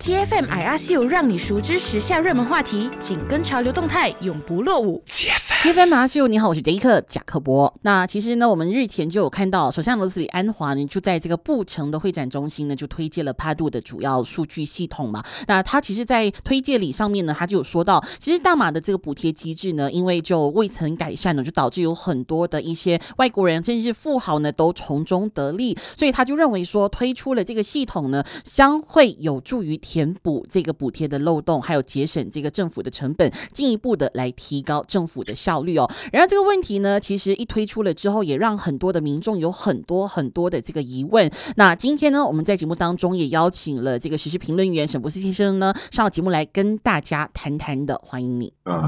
TFM IRCU 让你熟知时下热门话题，紧跟潮流动态，永不落伍。 TFM IRCU 你好，我是杰克贾克伯。那其实呢，我们日前就有看到，首相罗斯里安华呢就在这个布城的会展中心呢就推介了帕杜的主要数据系统嘛。那他其实在推介里上面呢，他就有说到，其实大马的这个补贴机制呢，因为就未曾改善呢，就导致有很多的一些外国人甚至是富豪呢都从中得利，所以他就认为说推出了这个系统呢，将会有助于填补这个补贴的漏洞，还有节省这个政府的成本，进一步的来提高政府的效率哦。然而这个问题呢，其实一推出了之后，也让很多的民众有很多的这个疑问。那今天呢，我们在节目当中也邀请了这个时事评论员沈博士先生呢上节目来跟大家谈谈的，欢迎你。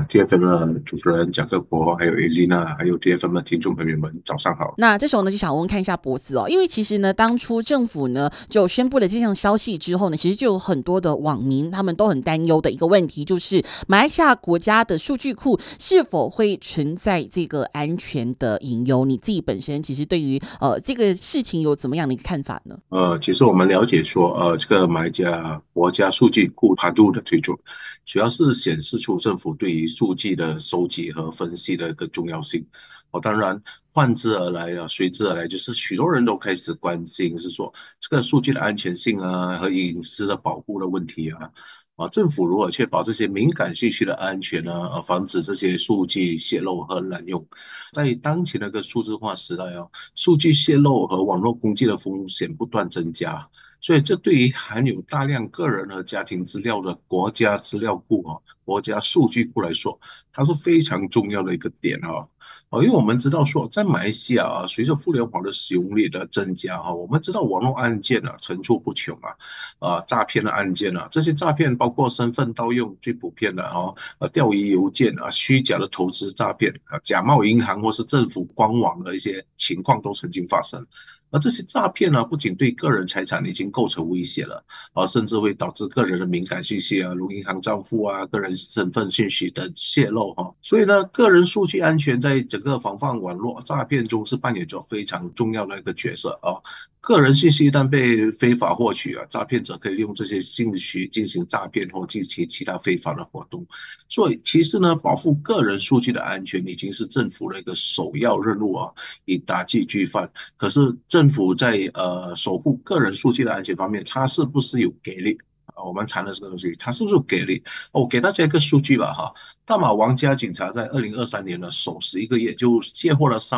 TFM 的主持人贾克伯，还有 Elena， 还有 TFM 的听众朋友们，早上好。 那这时候呢，就想问看一下博士哦，因为其实呢，当初政府呢就宣布了这项消息之后呢，其实就有很多的网民他们都很担忧的一个问题，就是马来西亚国家的数据库是否会存在这个安全的隐忧？你自己本身其实对于这个事情有怎么样的一个看法呢？ 其实我们了解说，这个马来西亚国家数据库帕杜的推出，主要是显示出政府对于数据的收集和分析的一个重要性。当然随之而来就是许多人都开始关心是说这个数据的安全性啊和隐私的保护的问题政府如何确保这些敏感信息的安全呢？防止这些数据泄露和滥用。在当前的一个数字化时代数据泄露和网络攻击的风险不断增加，所以这对于含有大量个人和家庭资料的国家资料库国家数据库来说，它是非常重要的一个点因为我们知道说，在马来西亚随着互联网的使用率的增加我们知道网络案件层出不穷诈骗的案件这些诈骗包括身份盗用最普遍的钓鱼邮件虚假的投资诈骗假冒银行或是政府官网的一些情况都曾经发生。而这些诈骗不仅对个人财产已经构成威胁了甚至会导致个人的敏感信息如银行账户个人身份信息的泄露所以呢，个人数据安全在整个防范网络诈骗中是扮演着非常重要的一个角色个人信息一旦被非法获取诈骗者可以利用这些信息进行诈骗或进行其他非法的活动。所以其实呢，保护个人数据的安全已经是政府的一个首要任务以打击罪犯。可是政府在守护个人数据的安全方面，它是不是有给力？我们谈的这个东西，它是不是有给力？我给大家一个数据吧大马王家警察在2023年的首11个月就接获了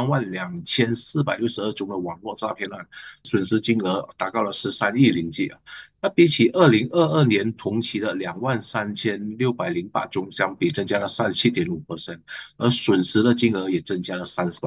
32462宗的网络诈骗案，损失金额达到了13亿令吉那比起2022年同期的23608宗相比，增加了37.5%，而损失的金额也增加了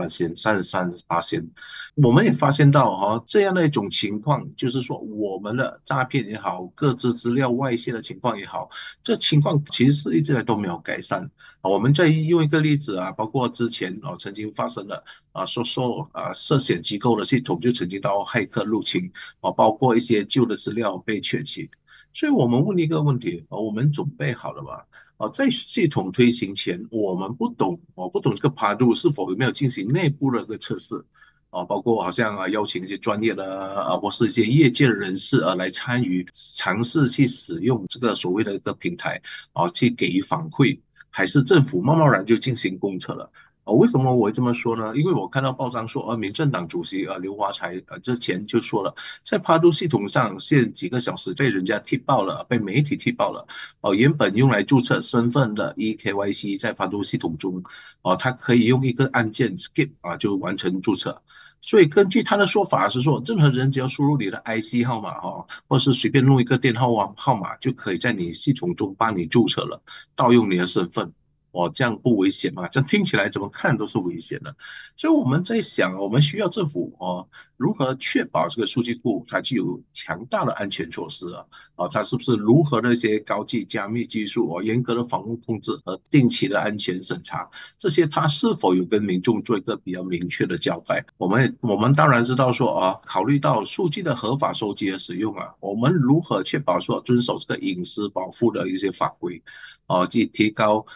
33%。我们也发现到这样的一种情况，就是说我们的诈骗也好，个资资料外泄的情况也好，这情况其实是一直来都没有改善。我们再用一个例子包括之前曾经发生的涉险机构的系统就曾经到骇客入侵包括一些旧的资料被窃取。所以我们问一个问题我们准备好了吗？在系统推行前，我不懂这个帕杜是否有没有进行内部的一个测试包括好像邀请一些专业的或是一些业界人士来参与，尝试去使用这个所谓的一个平台去给予反馈，还是政府贸贸然就进行公测了？为什么我会这么说呢？因为我看到报章说民政党主席刘华才之前就说了，在帕杜系统上现几个小时被人家踢爆了，被媒体踢爆了原本用来注册身份的 eKYC 在帕杜系统中它可以用一个按键 skip 就完成注册。所以根据他的说法是说，任何人只要输入你的 IC 号码或是随便弄一个电话号码，就可以在你系统中帮你注册了，盗用你的身份。这样不危险吗？这样听起来怎么看都是危险的。所以我们在想我们需要政府如何确保这个数据库它具有强大的安全措施它是不是如何的一些高级加密技术严格的防护控制和定期的安全审查，这些它是否有跟民众做一个比较明确的交代？我们当然知道说考虑到数据的合法收集和使用我们如何确保说遵守这个隐私保护的一些法规去提高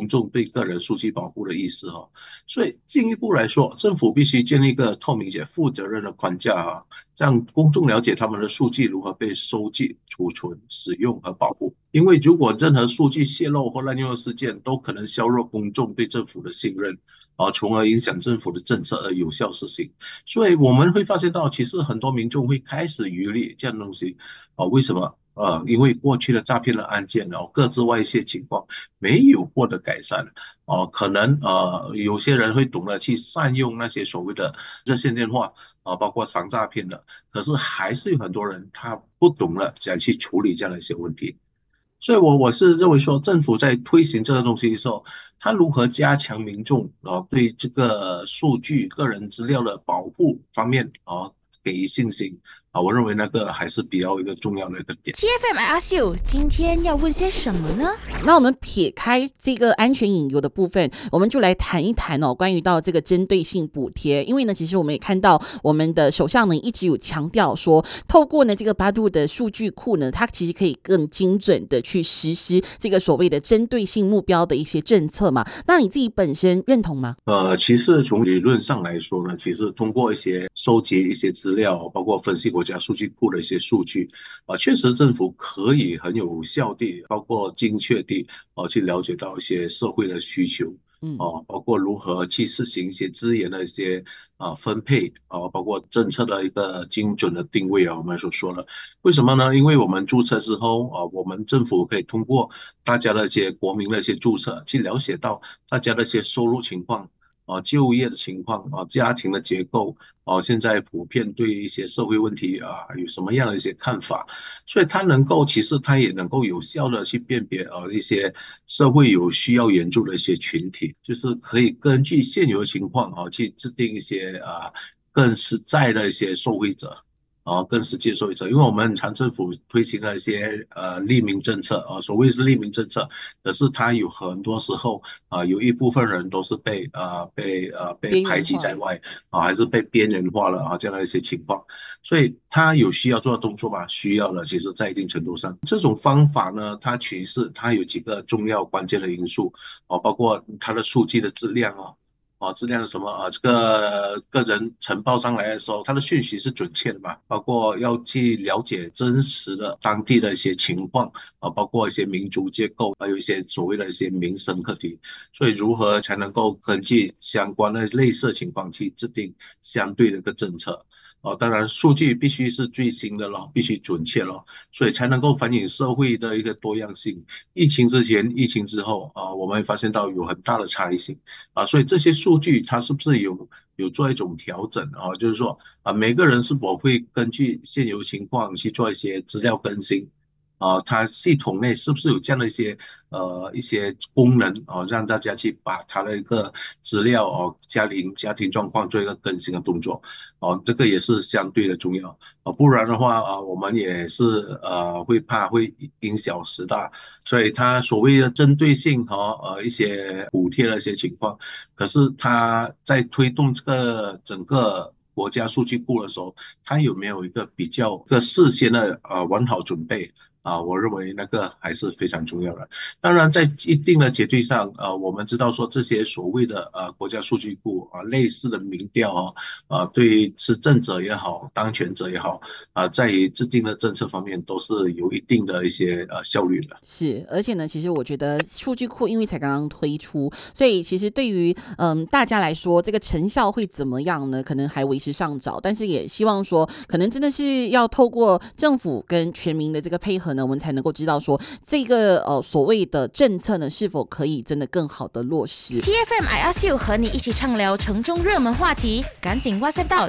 公众对个人数据保护的意识所以进一步来说，政府必须建立一个透明且负责任的框架让公众了解他们的数据如何被收集、储存、使用和保护。因为如果任何数据泄露或滥用的事件，都可能削弱公众对政府的信任，从而影响政府的政策的有效实行。所以我们会发现到，其实很多民众会开始疑虑这样的东西为什么？因为过去的诈骗的案件各自外泄情况没有获得改善可能有些人会懂得去善用那些所谓的热线电话包括防诈骗的，可是还是有很多人他不懂得怎样去处理这样的一些问题。所以我是认为说，政府在推行这个东西的时候，他如何加强民众对这个数据、个人资料的保护方面给予信心我认为那个还是比较一个重要的一个点。 TFM I Ask You 今天要问些什么呢？ 那我们撇开这个安全隐忧的部分，我们就来谈一谈关于到这个针对性补贴。因为呢，其实我们也看到我们的首相呢一直有强调说，透过呢这个8度的数据库呢，它其实可以更精准的去实施这个所谓的针对性目标的一些政策嘛。那你自己本身认同吗？ 其实从理论上来说呢，其实通过一些收集一些资料，包括分析国家数据库的一些数据确实政府可以很有效地，包括精确地去了解到一些社会的需求包括如何去实行一些资源的一些分配包括政策的一个精准的定位我们所说的。为什么呢？因为我们注册之后我们政府可以通过大家的一些国民的一些注册，去了解到大家的一些收入情况就业的情况家庭的结构现在普遍对一些社会问题有什么样的一些看法，所以其实它也能够有效的去辨别一些社会有需要援助的一些群体，就是可以根据现有的情况去制定一些更实在的一些受惠者更实际受益者。因为我们常政府推行了一些利民政策所谓是利民政策，可是它有很多时候有一部分人都是被排挤在外还是被边缘化了这样的一些情况。所以它有需要做的动作吗？需要的。其实在一定程度上，这种方法呢，它有几个重要关键的因素包括它的数据的质量质量是什么这个个人呈报上来的时候，它的讯息是准确的嘛？包括要去了解真实的当地的一些情况包括一些民族结构，还有一些所谓的一些民生课题。所以如何才能够根据相关的类似情况去制定相对的一个政策当然数据必须是最新的咯，必须准确咯，所以才能够反映社会的一个多样性。疫情之前、疫情之后我们会发现到有很大的差异性所以这些数据它是不是有做一种调整就是说每个人是否会根据现有情况去做一些资料更新它系统内是不是有这样的一些功能让大家去把它的一个资料家庭状况做一个更新的动作这个也是相对的重要不然的话我们也是会怕会因小失大。所以它所谓的针对性和一些补贴的一些情况，可是它在推动这个整个国家数据库的时候，它有没有一个比较事先的完好准备我认为那个还是非常重要的。当然在一定的阶段上我们知道说这些所谓的国家数据库类似的民调对于执政者也好当权者也好在于制定的政策方面都是有一定的一些效率的。 是，而且呢其实我觉得数据库因为才刚刚推出，所以其实对于大家来说这个成效会怎么样呢，可能还为时尚早。但是也希望说可能真的是要透过政府跟全民的这个配合呢，我们才能够知道说这个所谓的政策呢是否可以真的更好的落实。 TFM I Ask You 和你一起畅聊城中热门话题，赶紧 WhatsApp 到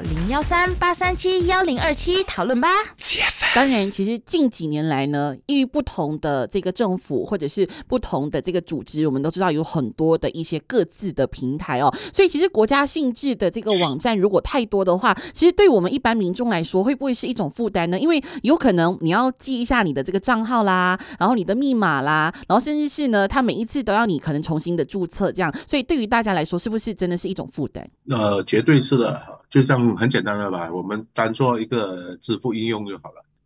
013-837-1027讨论吧。 当然其实近几年来呢，因为不同的这个政府或者是不同的这个组织，我们都知道有很多的一些各自的平台所以其实国家性质的这个网站如果太多的话，其实对我们一般民众来说会不会是一种负担呢？因为有可能你要记一下你的这个账号啦，然后你的密码啦，然后甚至是呢他每一次都要你可能重新的注册这样，所以对于大家来说是不是真的是一种负担？ 绝对是的。就像很简单的吧，我们当做一个支付应用就好了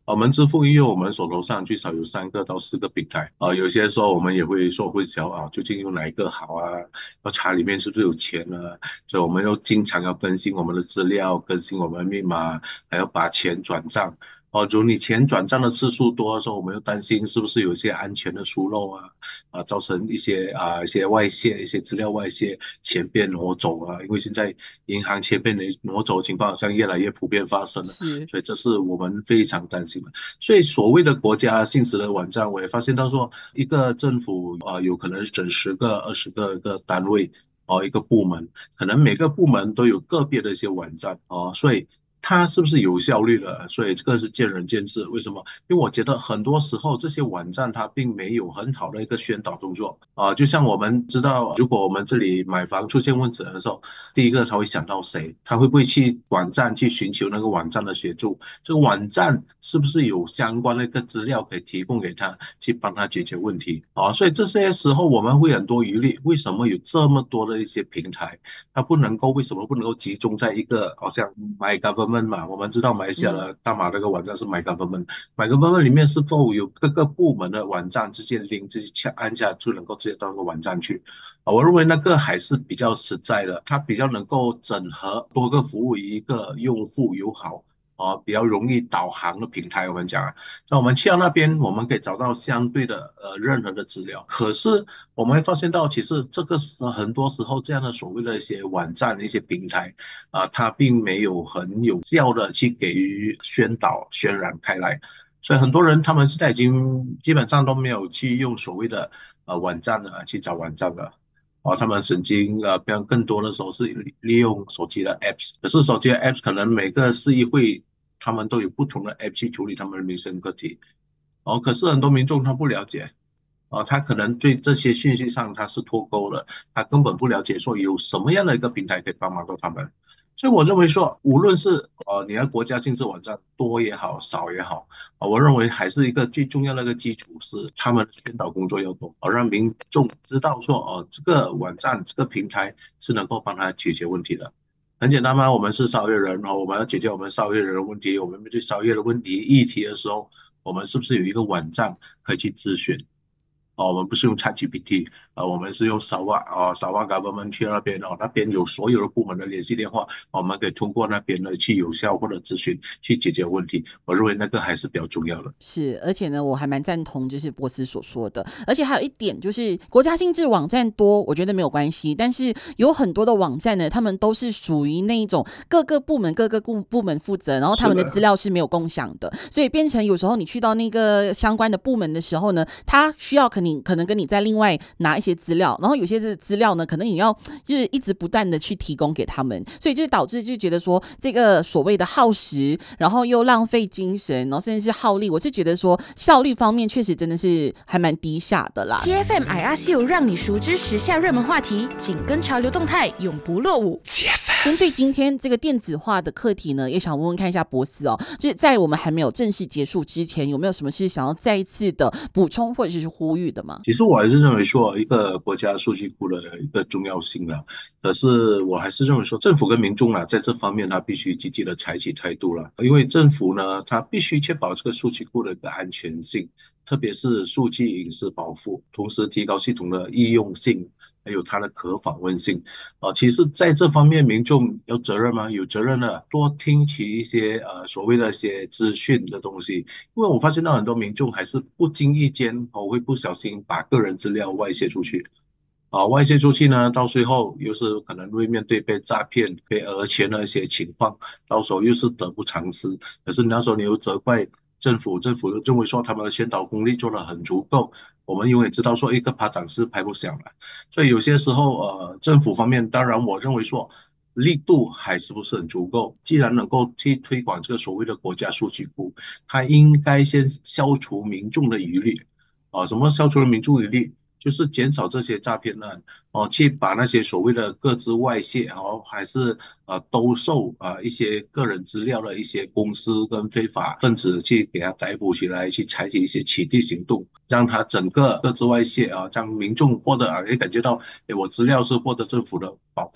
我们支付，因为我们手头上最少有3个到4个平台有些时候我们也会说会想究竟用哪一个好啊？要查里面是不是有钱啊？所以我们要经常要更新我们的资料，更新我们的密码，还要把钱转账。如果你钱转账的次数多的时候，我们又担心是不是有一些安全的疏漏造成一些外泄，一些资料外泄，钱被挪走因为现在银行钱被挪走的情况好像越来越普遍发生了， 是。 所以这是我们非常担心的。所以所谓的国家性质的网站，我也发现到说，一个政府有可能是整10个、20个一个单位一个部门，可能每个部门都有个别的一些网站所以它是不是有效率的？所以这个是见仁见智。为什么？因为我觉得很多时候这些网站它并没有很好的一个宣导动作就像我们知道，如果我们这里买房出现问题的时候，第一个他会想到谁？他会不会去网站去寻求那个网站的协助？这个网站是不是有相关的一个资料可以提供给他，去帮他解决问题所以这些时候我们会很多疑虑，为什么有这么多的一些平台，它为什么不能够集中在一个好像 My Government 嘛？我们知道马来西亚的大马那个网站是 My Government，My Government 里面是否有各个部门的网站直接连直接按下就能够直接到那个网站去我认为那个还是比较实在的，它比较能够整合多个服务于一个用户友好比较容易导航的平台。我们讲那我们去到那边，我们可以找到相对的任何的资料。可是我们会发现到，其实这个是很多时候这样的所谓的一些网站、一些平台它并没有很有效的去给予宣导、渲染开来。所以很多人他们现在已经基本上都没有去用所谓的网站去找网站了。他们神经更多的时候是利用手机的 apps， 可是手机的 apps 可能每个市议会他们都有不同的 app 去处理他们的民生课题可是很多民众他不了解他可能对这些信息上他是脱钩了，他根本不了解说有什么样的一个平台可以帮忙到他们。所以我认为说，无论是你的国家性质网站多也好，少也好我认为还是一个最重要的一个基础是他们的宣导工作要多让民众知道说这个网站这个平台是能够帮他解决问题的。很简单嘛，我们是商业人我们要解决我们商业人的问题，我们面对商业的问题议题的时候，我们是不是有一个网站可以去咨询我们不是用 ChatGPT 我们是用 Sarawak Government 去那边那边有所有的部门的联系电话我们可以通过那边的去有效或者咨询去解决问题。我认为那个还是比较重要的。 是，而且呢，我还蛮赞同就是波斯所说的，而且还有一点就是国家性质网站多，我觉得没有关系，但是有很多的网站呢，他们都是属于那一种各个部门负责，然后他们的资料是没有共享的，所以变成有时候你去到那个相关的部门的时候呢，他需要可能跟你再另外拿一些资料，然后有些资料呢，可能你要就是一直不断的去提供给他们，所以就导致就觉得说这个所谓的耗时，然后又浪费精神，然后甚至是耗力，我是觉得说效率方面确实真的是还蛮低下的啦。 TFM IRCU 让你熟知时下热门话题，紧跟潮流动态，永不落伍。 针对今天这个电子化的课题呢，也想问问看一下博斯就是在我们还没有正式结束之前，有没有什么是想要再一次的补充或者是呼吁的吗？ 其实我还是认为说一个国家数据库的一个重要性可是我还是认为说政府跟民众在这方面他必须积极的采取态度因为政府呢他必须确保这个数据库的一个安全性，特别是数据隐私保护，同时提高系统的易用性还有它的可访问性其实在这方面民众有责任吗？有责任的多听取一些所谓的一些资讯的东西，因为我发现到很多民众还是不经意间会不小心把个人资料外泄出去外泄出去呢，到最后又是可能会面对被诈骗、被讹钱的一些情况，到时候又是得不偿失。可是那时候你又责怪政府又认为说他们的宣导功力做得很足够，我们永远知道说一个巴掌是拍不响的。所以有些时候政府方面，当然我认为说力度还是不是很足够。既然能够去推广这个所谓的国家数据库，它应该先消除民众的疑虑什么消除了民众疑虑？就是减少这些诈骗案去把那些所谓的个资外泄还是兜售一些个人资料的一些公司跟非法分子去给他逮捕起来，去采取一些起地行动，让他整个个资外泄让民众获得也感觉到我资料是获得政府的保障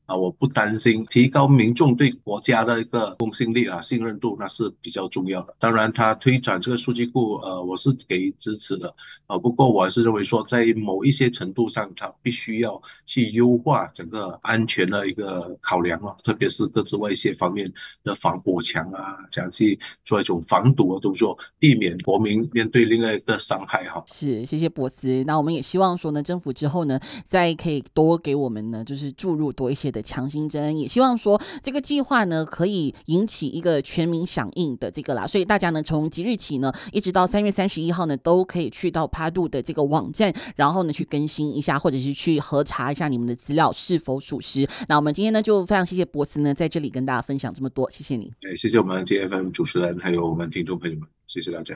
我不担心，提高民众对国家的一个公信力信任度，那是比较重要的。当然，他推展这个数据库，我是给支持的，不过我还是认为说，在某一些程度上，他必须要去优化整个安全的一个考量特别是各自外泄方面的防火墙这样去做一种防堵的动作，避免国民面对另外一个伤害是，谢谢博斯。那我们也希望说呢，政府之后呢，再可以多给我们呢，就是注入多一些的强心针，也希望说这个计划呢，可以引起一个全民响应的这个啦。所以大家呢，从即日起呢，一直到3月31号呢，都可以去到帕杜的这个网站，然后呢去更新一下，或者是去核查一下你们的资料是否属实。那我们今天呢，就非常谢谢博斯呢，在这里跟大家分享这么多，谢谢你。 谢谢我们 TFM 主持人还有我们听众朋友们，谢谢大家。